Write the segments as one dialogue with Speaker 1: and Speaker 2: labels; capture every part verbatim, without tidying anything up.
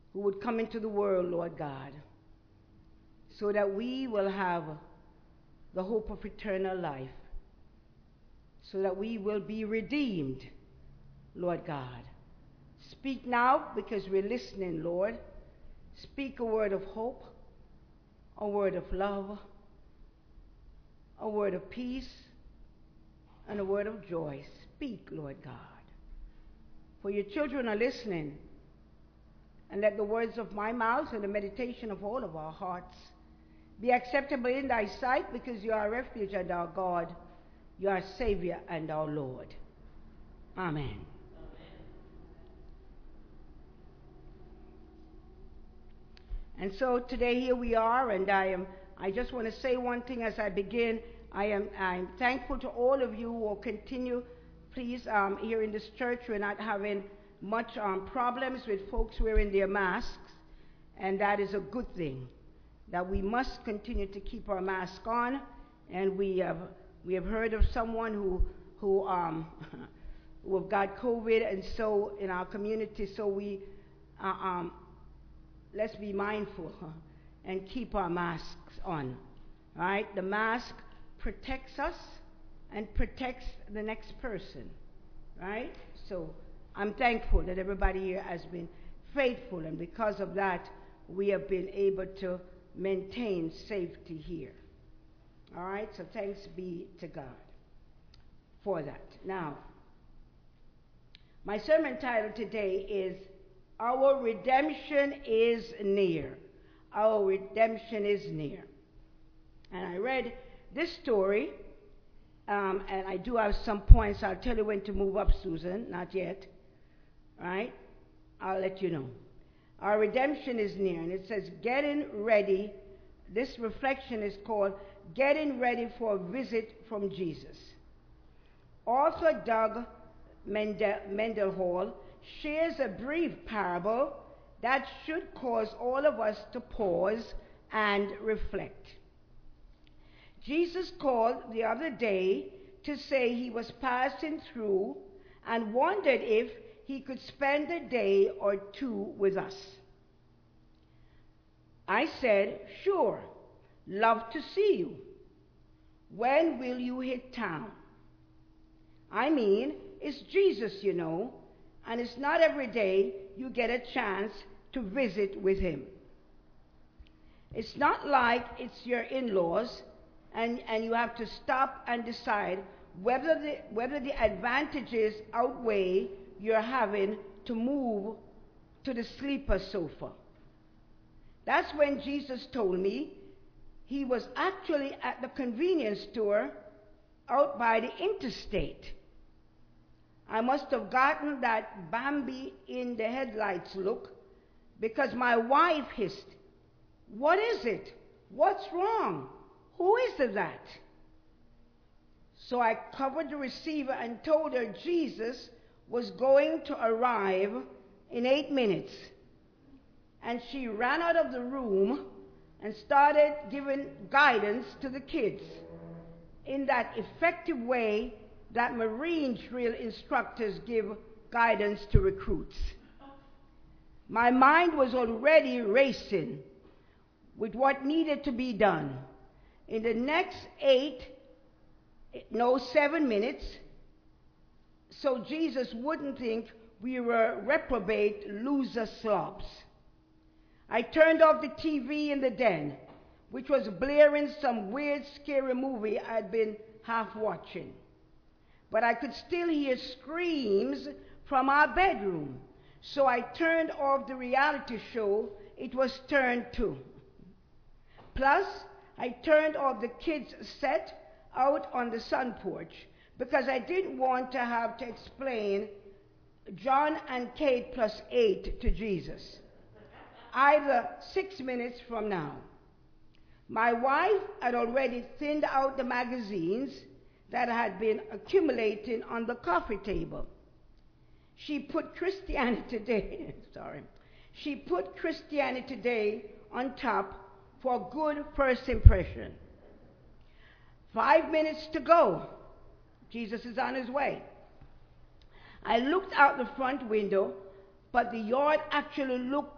Speaker 1: who would come into the world, Lord God, so that we will have the hope of eternal life, so that we will be redeemed, Lord God. Speak now, because we're listening, Lord. Speak a word of hope, a word of love, a word of peace, and a word of joy. Speak, Lord God. For your children are listening. And let the words of my mouth and the meditation of all of our hearts be acceptable in thy sight, because you are our refuge and our God, you are our Savior and our Lord. Amen. Amen. And so today here we are, and I am I just want to say one thing as I begin. I am I'm thankful to all of you who will continue. Please, um, here in this church, we're not having much um, problems with folks wearing their masks, and that is a good thing. That we must continue to keep our mask on, and we have we have heard of someone who who um who have got COVID, and so in our community, so we uh, um let's be mindful huh, and keep our masks on. All right, the mask protects us and protects the next person. Right, so I'm thankful that everybody here has been faithful, and because of that, we have been able to maintain safety here. All right, so thanks be to God for that. Now, my sermon title today is Our Redemption is Near. Our redemption is near. And I read this story, um, and I do have some points. I'll tell you when to move up, Susan. Not yet. All right? I'll let you know. Our redemption is near. And it says, getting ready. This reflection is called Getting Ready for a Visit from Jesus. Author Doug Mendel- Mendenhall shares a brief parable that should cause all of us to pause and reflect. Jesus called the other day to say he was passing through and wondered if he could spend a day or two with us. I said, sure, love to see you. When will you hit town? I mean, it's Jesus, you know, and it's not every day you get a chance to visit with him. It's not like it's your in-laws and, and you have to stop and decide whether the, whether the advantages outweigh your having to move to the sleeper sofa. That's when Jesus told me he was actually at the convenience store out by the interstate. I must have gotten that Bambi in the headlights look because my wife hissed, "What is it? What's wrong? Who is that?" So I covered the receiver and told her Jesus was going to arrive in eight minutes. And she ran out of the room and started giving guidance to the kids in that effective way that Marine drill instructors give guidance to recruits. My mind was already racing with what needed to be done. In the next eight, no, seven minutes, so Jesus wouldn't think we were reprobate loser slobs. I turned off the T V in the den, which was blaring some weird, scary movie I'd been half watching. But I could still hear screams from our bedroom, so I turned off the reality show it was turned to. Plus, I turned off the kids' set out on the sun porch because I didn't want to have to explain John and Kate plus eight to Jesus, either six minutes from now. My wife had already thinned out the magazines that had been accumulating on the coffee table. She put Christianity Today, sorry, she put Christianity Today on top for a good first impression. Five minutes to go. Jesus is on his way. I looked out the front window, but the yard actually looked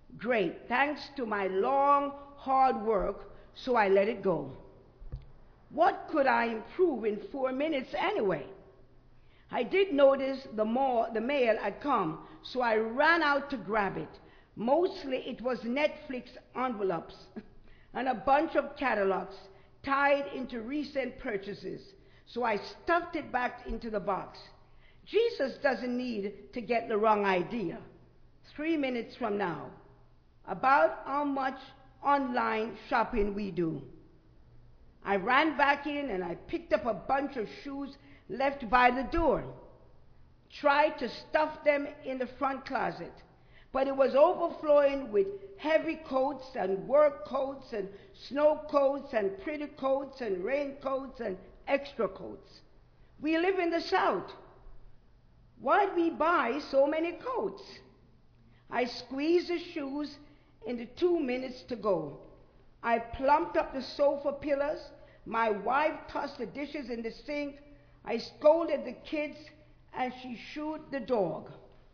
Speaker 1: Great, thanks to my long, hard work, so I let it go. What could I improve in four minutes anyway? I did notice the, more, the mail had come, so I ran out to grab it. Mostly it was Netflix envelopes and a bunch of catalogs tied into recent purchases, so I stuffed it back into the box. Jesus doesn't need to get the wrong idea. Three minutes from now, about how much online shopping we do. I ran back in and I picked up a bunch of shoes left by the door. Tried to stuff them in the front closet, but it was overflowing with heavy coats and work coats and snow coats and pretty coats and raincoats and extra coats. We live in the South. Why'd we buy so many coats? I squeezed the shoes in the two minutes to go. I plumped up the sofa pillars. My wife tossed the dishes in the sink. I scolded the kids, and she shooed the dog.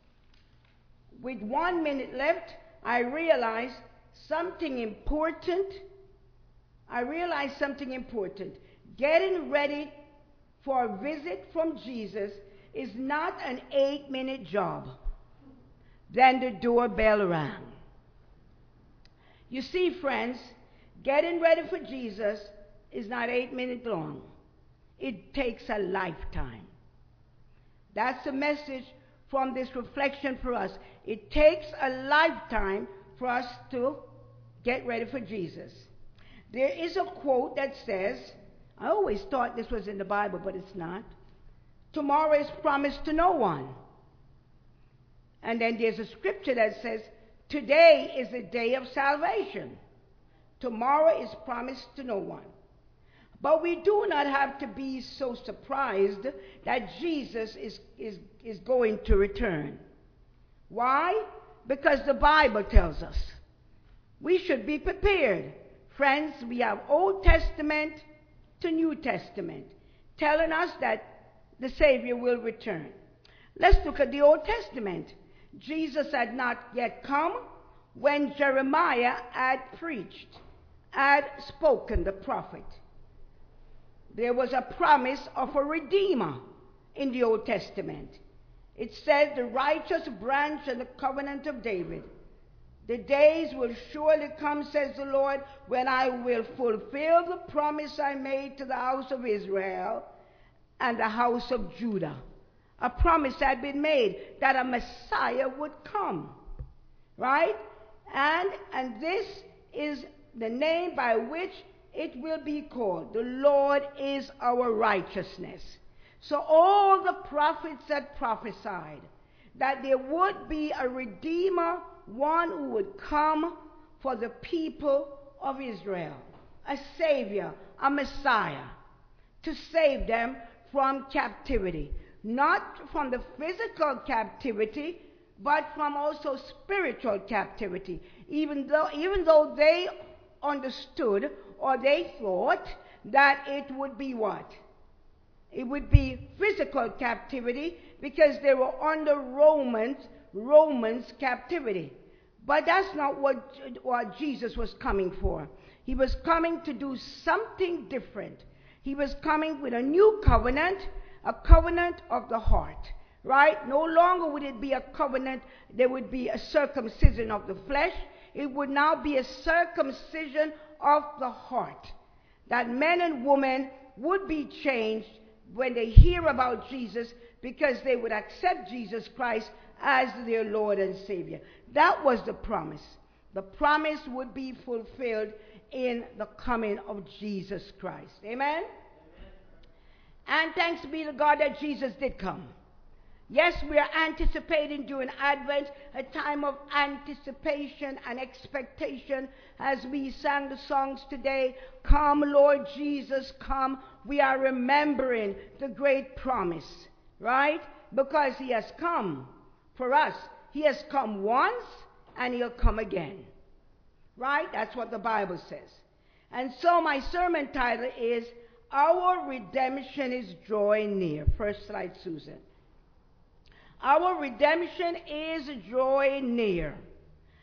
Speaker 1: With one minute left, I realized something important. I realized something important. Getting ready for a visit from Jesus is not an eight-minute job. Then the doorbell rang. You see, friends, getting ready for Jesus is not eight minutes long. It takes a lifetime. That's the message from this reflection for us. It takes a lifetime for us to get ready for Jesus. There is a quote that says, I always thought this was in the Bible, but it's not. Tomorrow is promised to no one. And then there's a scripture that says, today is the day of salvation. Tomorrow is promised to no one. But we do not have to be so surprised that Jesus is, is, is going to return. Why? Because the Bible tells us. We should be prepared. Friends, we have Old Testament to New Testament telling us that the Savior will return. Let's look at the Old Testament. Jesus had not yet come when Jeremiah had preached, had spoken, the prophet. There was a promise of a Redeemer in the Old Testament. It said, the righteous branch of the covenant of David. The days will surely come, says the Lord, when I will fulfill the promise I made to the house of Israel and the house of Judah. A promise had been made that a Messiah would come. Right? And, and this is the name by which it will be called. The Lord is our righteousness. So all the prophets had prophesied that there would be a Redeemer, one who would come for the people of Israel. A Savior, a Messiah, to save them from captivity. Not from the physical captivity, but from also spiritual captivity. Even though, even though they understood or they thought that it would be what? It would be physical captivity because they were under Romans, Romans captivity. But that's not what, what Jesus was coming for. He was coming to do something different. He was coming with a new covenant, a covenant of the heart, right? No longer would it be a covenant, there would be a circumcision of the flesh. It would now be a circumcision of the heart. That men and women would be changed when they hear about Jesus because they would accept Jesus Christ as their Lord and Savior. That was the promise. The promise would be fulfilled in the coming of Jesus Christ. Amen? Amen. And thanks be to God that Jesus did come. Yes, we are anticipating during Advent a time of anticipation and expectation as we sang the songs today. Come, Lord Jesus, come. We are remembering the great promise, right? Because he has come for us. He has come once and he'll come again, right? That's what the Bible says. And so my sermon title is, Our Redemption is Drawing Near. First slide, Susan. Our redemption is drawing near.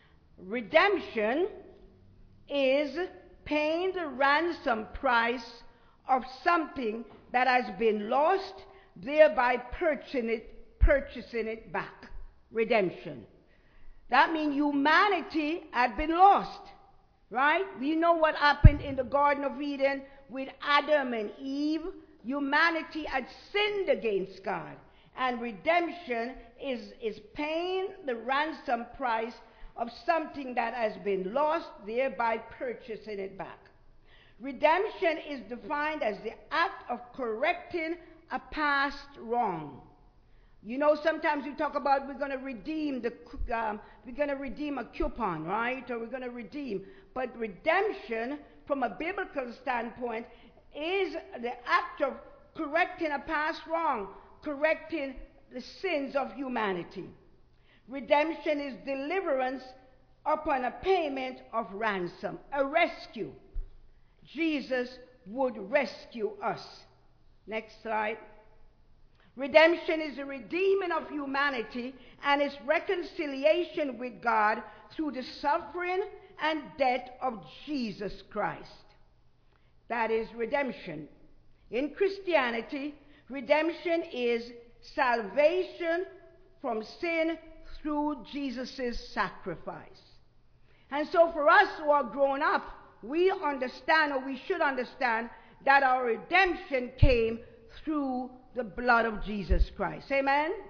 Speaker 1: Redemption is paying the ransom price of something that has been lost, thereby purchasing it, purchasing it back. Redemption. That means humanity had been lost, right? We know what happened in the Garden of Eden with Adam and Eve. Humanity had sinned against God. And redemption is, is paying the ransom price of something that has been lost, thereby purchasing it back. Redemption is defined as the act of correcting a past wrong. You know, sometimes we talk about we're going to redeem the um, we're going to redeem a coupon, right? Or we're going to redeem. But redemption, from a biblical standpoint, is the act of correcting a past wrong, correcting the sins of humanity. Redemption is deliverance upon a payment of ransom, a rescue. Jesus would rescue us. Next slide. Redemption is the redeeming of humanity and its reconciliation with God through the suffering and death of Jesus Christ. That is redemption. In Christianity, redemption is salvation from sin through Jesus' sacrifice. And so for us who are grown up, we understand, or we should understand, that our redemption came through the blood of Jesus Christ. Amen? Amen?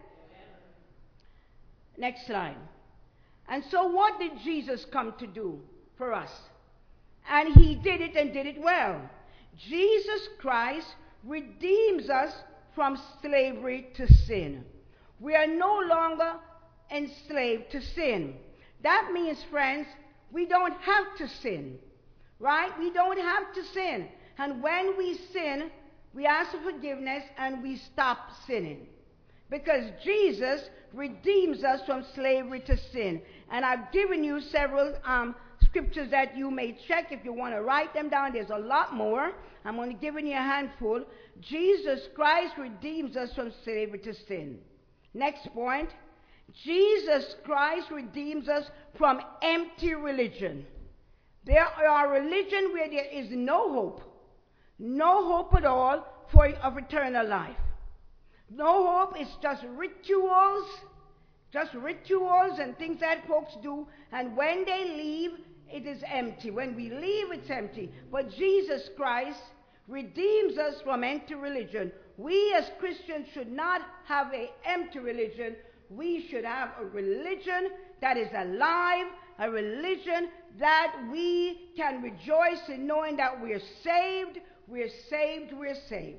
Speaker 1: Next slide. And so what did Jesus come to do for us? And he did it and did it well. Jesus Christ redeems us from slavery to sin. We are no longer enslaved to sin. That means, friends, we don't have to sin. Right? We don't have to sin. And when we sin, we ask for forgiveness and we stop sinning. Because Jesus redeems us from slavery to sin. And I've given you several um, scriptures that you may check if you want to write them down. There's a lot more. I'm only giving you a handful. Jesus Christ redeems us from slavery to sin. Next point. Jesus Christ redeems us from empty religion. There are religions where there is no hope. No hope at all for of eternal life. No hope. It's just rituals. Just rituals and things that folks do. And when they leave, it is empty. When we leave, it's empty. But Jesus Christ redeems us from empty religion. We as Christians should not have an empty religion. We should have a religion that is alive, a religion that we can rejoice in knowing that we're saved, we're saved, we're saved.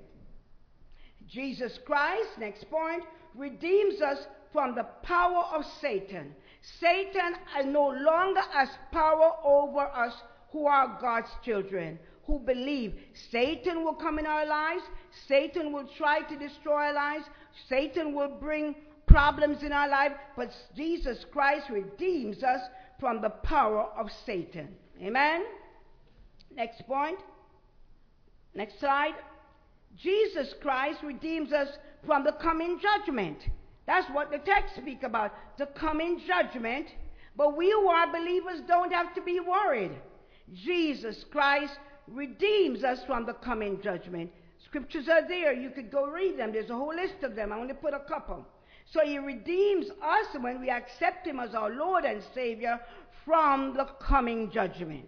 Speaker 1: Jesus Christ, next point, redeems us from the power of Satan. Satan no longer has power over us who are God's children, who believe. Satan will come in our lives. Satan will try to destroy our lives. Satan will bring problems in our life, but Jesus Christ redeems us from the power of Satan. Amen? Next point. Next slide. Jesus Christ redeems us from the coming judgment. That's what the text speaks about, the coming judgment. But we who are believers don't have to be worried. Jesus Christ redeems us from the coming judgment. Scriptures are there. You could go read them. There's a whole list of them. I want to put a couple. So he redeems us when we accept him as our Lord and Savior from the coming judgment.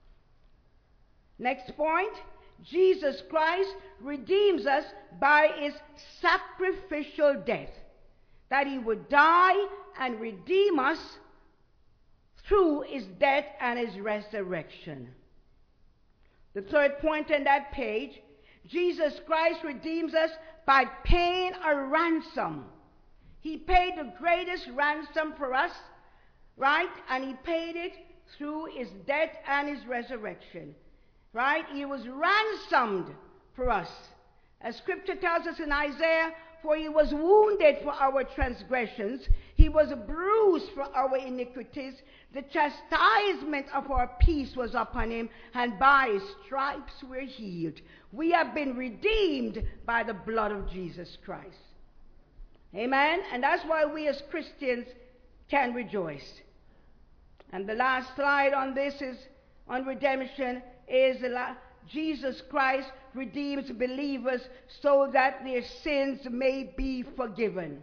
Speaker 1: Next point. Jesus Christ redeems us by his sacrificial death. That he would die and redeem us through his death and his resurrection. The third point on that page, Jesus Christ redeems us by paying a ransom. He paid the greatest ransom for us, right? And he paid it through his death and his resurrection, right? He was ransomed for us. As scripture tells us in Isaiah, for he was wounded for our transgressions, he was bruised for our iniquities. The chastisement of our peace was upon him, and by his stripes we're healed. We have been redeemed by the blood of Jesus Christ. Amen? And that's why we as Christians can rejoice. And the last slide on this is on redemption is Jesus Christ redeems believers so that their sins may be forgiven.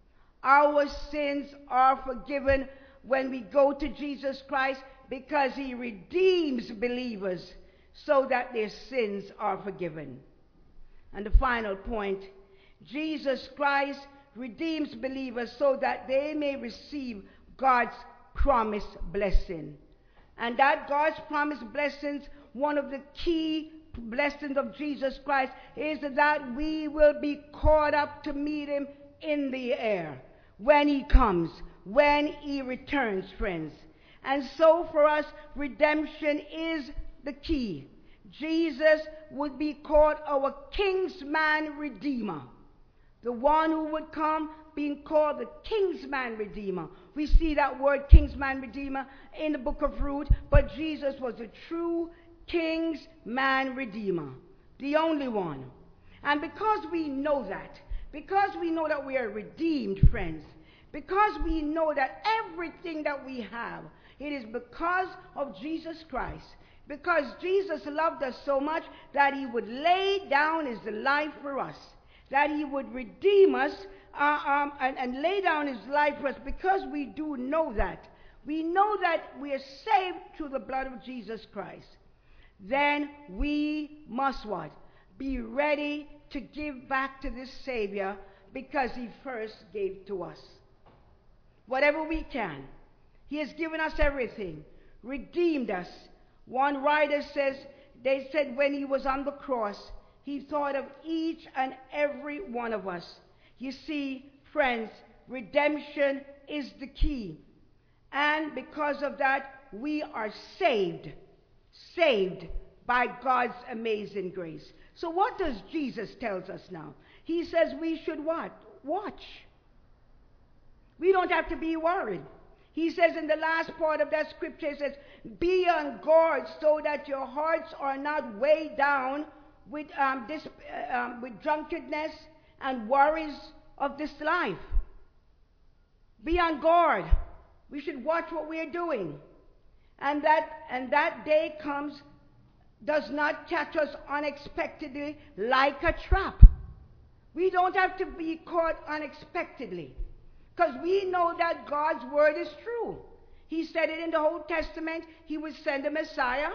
Speaker 1: Our sins are forgiven when we go to Jesus Christ because he redeems believers so that their sins are forgiven. And the final point, Jesus Christ redeems believers so that they may receive God's promised blessing. And that God's promised blessings, one of the key blessings of Jesus Christ is that we will be caught up to meet him in the air when he comes, when he returns, friends. And so for us, redemption is the key. Jesus would be called our kinsman redeemer. The one who would come being called the kinsman redeemer. We see that word kinsman redeemer in the book of Ruth, but Jesus was a true kinsman redeemer, the only one. And because we know that, because we know that we are redeemed, friends, because we know that everything that we have, it is because of Jesus Christ. Because Jesus loved us so much that he would lay down his life for us, that he would redeem us uh, um, and, and lay down his life for us. Because we do know that, we know that we are saved through the blood of Jesus Christ. Then we must what? Be ready to give back to this Savior because he first gave to us whatever we can. He has given us everything, redeemed us. One writer says, they said when he was on the cross, he thought of each and every one of us. You see, friends, redemption is the key. And because of that, we are saved, saved by God's amazing grace. So what does Jesus tell us now? He says we should what? Watch. We don't have to be worried. He says in the last part of that scripture, he says, be on guard so that your hearts are not weighed down with, um, this, uh, um, with drunkenness and worries of this life. Be on guard. We should watch what we are doing. And that, and that day comes, does not catch us unexpectedly like a trap. We don't have to be caught unexpectedly. Because we know that God's word is true. He said it in the Old Testament, he would send a Messiah.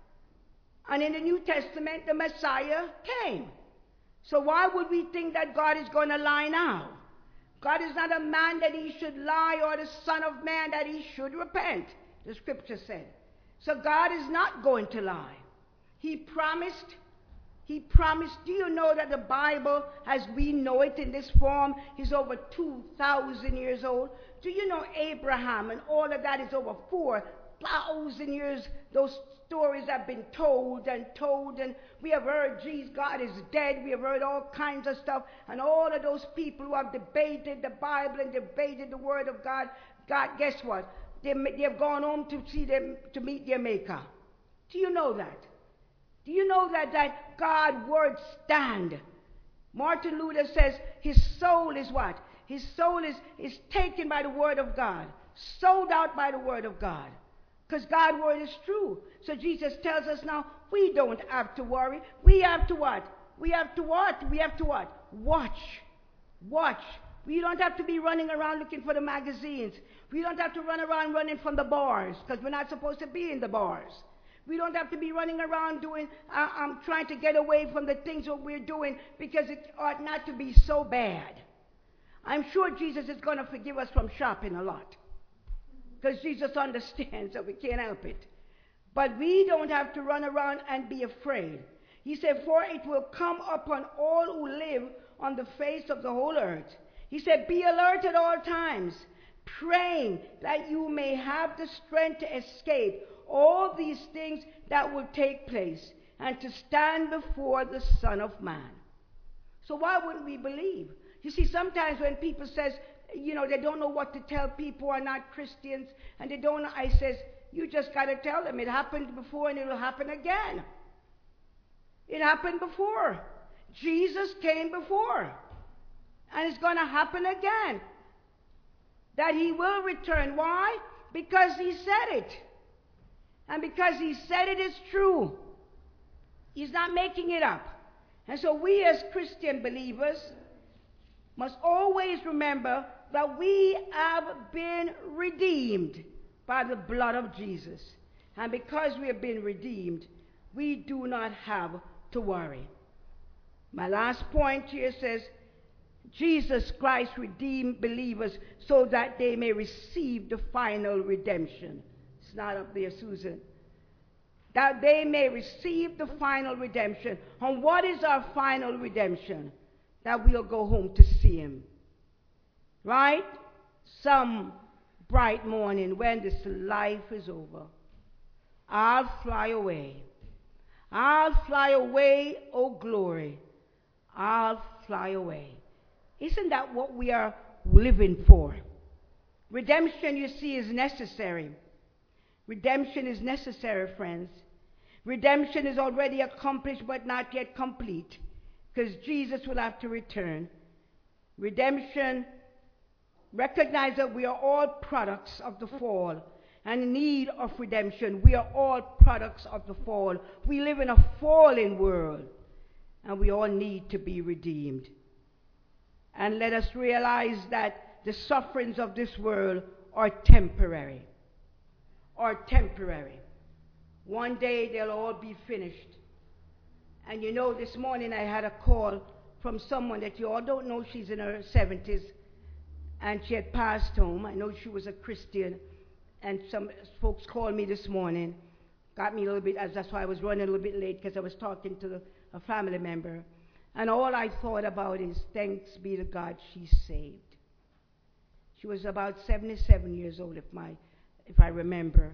Speaker 1: And in the New Testament, the Messiah came. So why would we think that God is going to lie now? God is not a man that he should lie, or the Son of Man that he should repent, the scripture said. So God is not going to lie. He promised He promised. Do you know that the Bible, as we know it in this form, is over two thousand years old? Do you know Abraham and all of that is over four thousand years? Those stories have been told and told, and we have heard, geez, God is dead. We have heard all kinds of stuff, and all of those people who have debated the Bible and debated the Word of God, God, guess what? They, they have gone home to see them, to meet their Maker. Do you know that? Do you know that, that God's word stand? Martin Luther says his soul is what? His soul is, is taken by the word of God, sold out by the word of God. Because God's word is true. So Jesus tells us now, we don't have to worry. We have to what? We have to what? We have to what? Watch. Watch. We don't have to be running around looking for the magazines. We don't have to run around running from the bars, because we're not supposed to be in the bars. We don't have to be running around doing, uh, um, trying to get away from the things that we're doing, because it ought not to be so bad. I'm sure Jesus is going to forgive us from shopping a lot, because Jesus understands that we can't help it. But we don't have to run around and be afraid. He said, for it will come upon all who live on the face of the whole earth. He said, be alert at all times, praying that you may have the strength to escape all these things that will take place and to stand before the Son of Man. So why wouldn't we believe? You see, sometimes when people says, you know, they don't know what to tell people who are not Christians, and they don't know, I says, you just got to tell them it happened before and it will happen again. It happened before. Jesus came before. And it's going to happen again. That he will return. Why? Because he said it. And because he said it is true. He's not making it up. And so we as Christian believers must always remember that we have been redeemed by the blood of Jesus. And because we have been redeemed, we do not have to worry. My last point here says, Jesus Christ redeemed believers so that they may receive the final redemption. It's not up there, Susan. That they may receive the final redemption. And what is our final redemption? That we'll go home to see him. Right? Some bright morning when this life is over, I'll fly away. I'll fly away, oh glory. I'll fly away. Isn't that what we are living for? Redemption, you see, is necessary. Redemption is necessary, friends. Redemption is already accomplished but not yet complete, because Jesus will have to return. Redemption, recognize that we are all products of the fall and in need of redemption. We are all products of the fall. We live in a fallen world, and we all need to be redeemed. And let us realize that the sufferings of this world are temporary. Are temporary. One day they'll all be finished. And you know, this morning I had a call from someone that you all don't know. She's in her seventies, and she had passed home. I know she was a Christian, and some folks called me this morning. Got me a little bit, as that's why I was running a little bit late, because I was talking to the, a family member. And all I thought about is, thanks be to God, she's saved. She was about seventy-seven years old, if my, if I remember.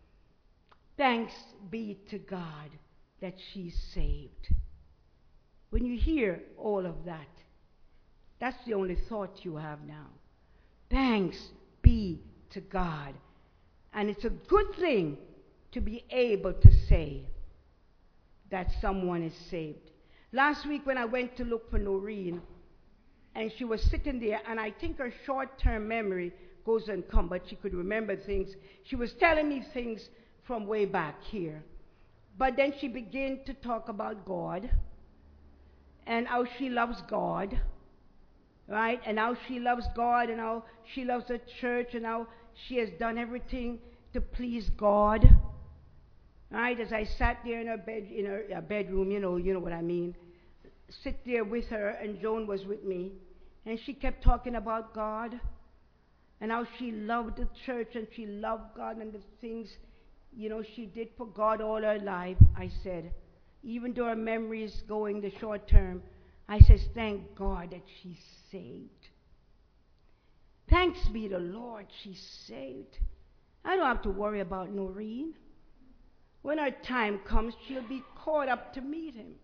Speaker 1: Thanks be to God that she's saved. When you hear all of that, that's the only thought you have now. Thanks be to God. And it's a good thing to be able to say that someone is saved. Last week when I went to look for Noreen, and she was sitting there, and I think her short-term memory goes and comes, but she could remember things. She was telling me things from way back here. But then she began to talk about God, and how she loves God, right? And how she loves God, and how she loves the church, and how she has done everything to please God. Right? As I sat there in her bed, in her uh, bedroom, you know, you know what I mean. Sit there with her, and Joan was with me, and she kept talking about God, and how she loved the church, and she loved God, and the things, you know, she did for God all her life. I said, even though her memory is going the short term, I says, thank God that she's saved. Thanks be the Lord, she's saved. I don't have to worry about Noreen. When her time comes, she'll be caught up to meet him.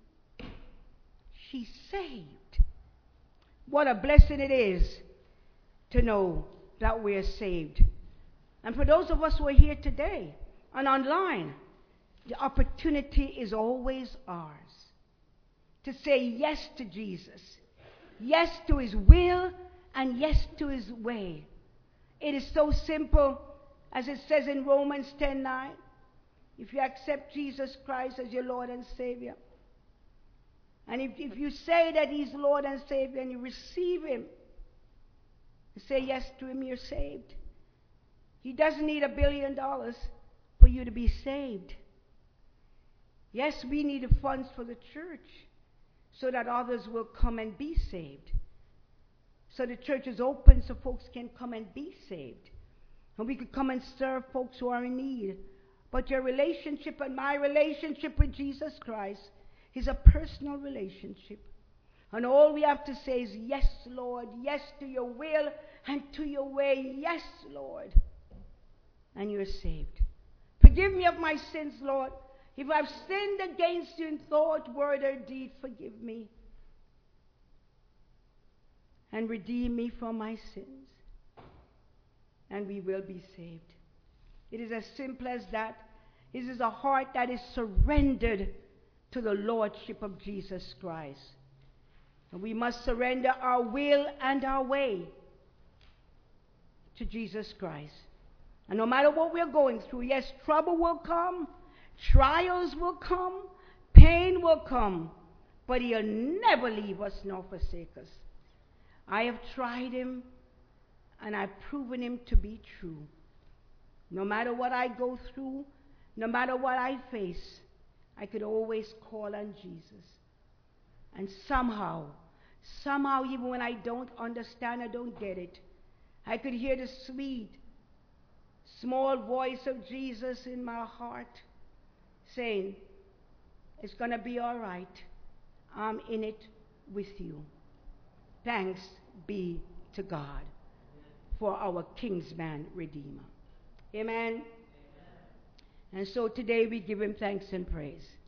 Speaker 1: She's saved. What a blessing it is to know that we're saved. And for those of us who are here today and online, the opportunity is always ours to say yes to Jesus, yes to his will, and yes to his way. It is so simple, as it says in Romans ten nine. If you accept Jesus Christ as your Lord and Savior, and if, if you say that he's Lord and Savior and you receive him, and say yes to him, you're saved. He doesn't need a billion dollars for you to be saved. Yes, we need the funds for the church so that others will come and be saved. So the church is open so folks can come and be saved. And we could come and serve folks who are in need. But your relationship and my relationship with Jesus Christ is a personal relationship. And all we have to say is, yes, Lord, yes to your will and to your way, yes, Lord. And you're saved. Forgive me of my sins, Lord. If I've sinned against you in thought, word, or deed, forgive me. And redeem me from my sins. And we will be saved. It is as simple as that. It is a heart that is surrendered to the Lordship of Jesus Christ. And we must surrender our will and our way to Jesus Christ. And no matter what we're going through, yes, trouble will come, trials will come, pain will come, but he'll never leave us nor forsake us. I have tried him, and I've proven him to be true. No matter what I go through, no matter what I face, I could always call on Jesus. And somehow, somehow, even when I don't understand, I don't get it, I could hear the sweet, small voice of Jesus in my heart saying, it's going to be all right. I'm in it with you. Thanks be to God for our Kingsman Redeemer. Amen. Amen. And so today we give him thanks and praise.